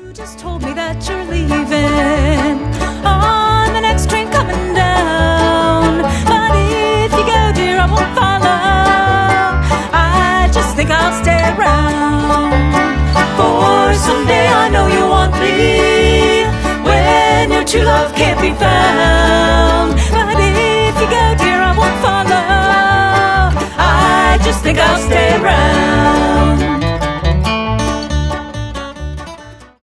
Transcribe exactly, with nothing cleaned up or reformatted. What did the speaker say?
just told me that you're leaving on the next train coming down. But if you go, dear, I won't follow. I just think I'll stay around. For someday I know you want me when your true love can't be found.